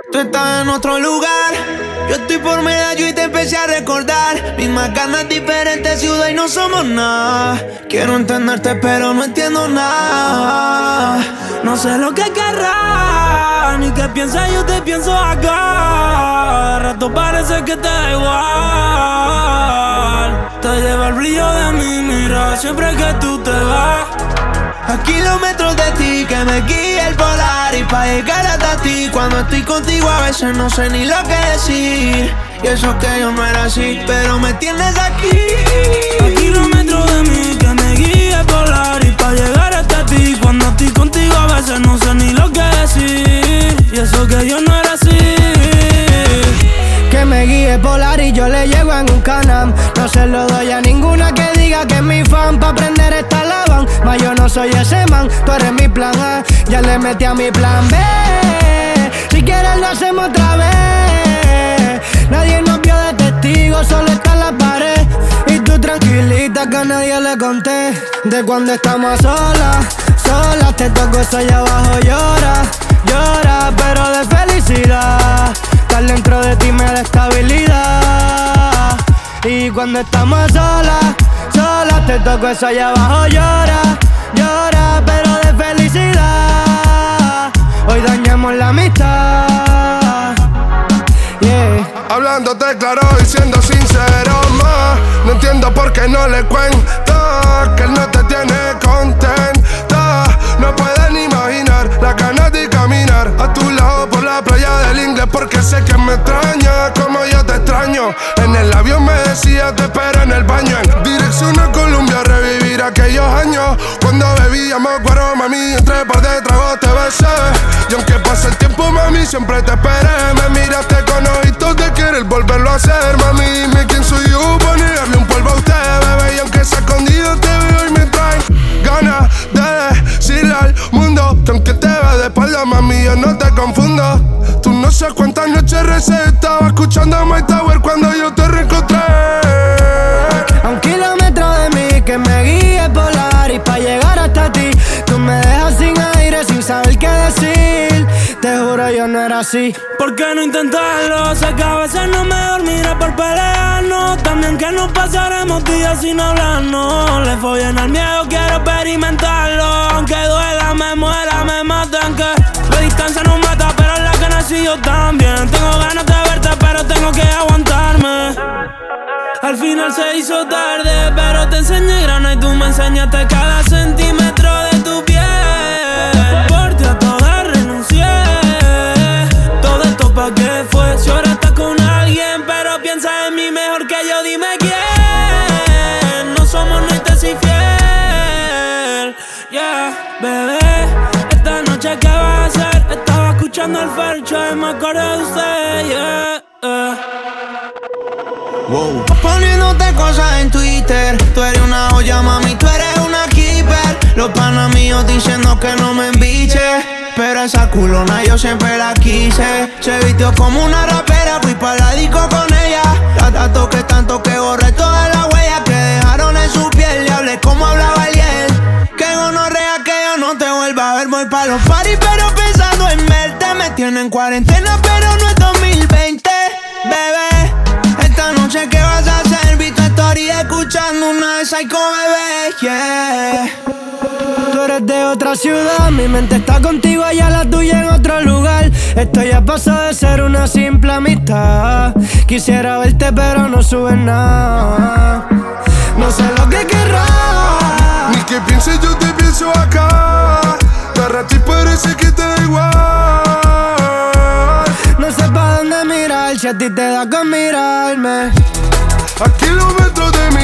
Tú estás en otro lugar, yo estoy por Medallo y te empecé a recordar. Mismas ganas, diferentes ciudades y no somos nada. Quiero entenderte pero no entiendo nada. No sé lo que querrás, ni qué piensas, yo te pienso acá. De rato parece que te da igual. Te lleva el brillo de mi mirada siempre que tú te vas. A kilómetros de ti que me guía el polar. Y pa' llegar hasta ti cuando estoy contigo a veces no sé ni lo que decir. Y eso que yo no era así, pero me tienes aquí. A kilómetros de mí que me guía el polar. Y pa' llegar hasta ti cuando estoy contigo a veces no sé ni lo que decir. Y eso que yo no era así. Que me guíe polar y yo le llego en un Can-Am. No se lo doy a ninguna que diga que es mi fan. Pa' aprender esta lavan, mas yo no soy ese man. Tú eres mi plan A, ya le metí a mi plan B. Si quieres lo hacemos otra vez. Nadie nos vio de testigo, solo está la pared. Y tú tranquilita que a nadie le conté. De cuando estamos a solas, solas. Te toco eso allá abajo, llora, llora, pero de felicidad. Estar dentro de ti me da estabilidad. Y cuando estamos a solas, solas, te toco eso allá abajo, llora, llora, pero de felicidad. Hoy dañamos la amistad, yeah. Hablándote claro y siendo sincero, ma. No entiendo por qué no le cuento que él no te tiene contenta. No pueden imaginar las ganas de caminar a tu lado por la playa del Inglés, porque sé que me extraña como yo te extraño. En el avión me decía te espero en el baño. En dirección a Colombia a revivir aquellos años cuando bebíamos guaro, mami, entre par de tragos te besé. Y aunque pase el tiempo, mami, siempre te esperé. Me miraste con ojitos de querer volverlo a hacer, mami. Dime quién soy yo para negarle un polvo a usted, bebé. Y aunque sea escondido te veo y me traen ganas de decirle al mundo que aunque te vea de espalda, mami, yo no te confundo. Tú no sé cuántas noches recé, estaba escuchando My Tower cuando yo te reencontré. A un kilómetro de mí que me guíe polar. Y pa' llegar hasta ti tú me dejas sin aire, sin saber qué decir. Te juro yo no era así. ¿Por qué no intentarlo? Sé que a veces no me dormiré por pelearnos. También que nos pasaremos días sin hablarnos. Le follen al miedo, quiero experimentarlo. Aunque duela, me muera, me matan. Que la distancia nos mata, pero la que nací yo también. Tengo ganas de verte, pero tengo que aguantarme. Al final se hizo tarde, pero te enseñé grana y tú me enseñaste cada centímetro de tu piel. Por ti a todas renuncié. Todo esto pa' qué fue. Si ahora estás con alguien, pero piensa en mí mejor que yo, dime quién. No somos ni te soy fiel. Yeah, bebé, esta noche ¿qué vas a hacer? Estaba escuchando el Fercho y me acordé de usted, yeah. Wow. Poniéndote cosas en Twitter. Tú eres una joya, mami, tú eres una keeper. Los panas míos diciendo que no me embiche, pero esa culona yo siempre la quise. Se vistió como una rapera, fui pa' la disco con ella. La toqué tanto que borré todas las huellas que dejaron en su piel. Y hablé como hablaba ayer. Que gonorrea que yo no te vuelva a ver. Voy pa' los parties pero pensando en verte. Me tienen en cuarentena pero no es 2020, bebé. Esta noche ¿qué vas a hacer? Vi tu story escuchando una de Psycho, bebé, yeah. Tú eres de otra ciudad, mi mente está contigo, allá la tuya en otro lugar. Esto ya pasó de ser una simple amistad. Quisiera verte pero no subes nada. No sé lo que querrás, ni que pienses, yo te pienso acá. Para ti parece que te da igual. no sé pa' dónde mirar, si a ti te da con mirarme. A kilómetros de mí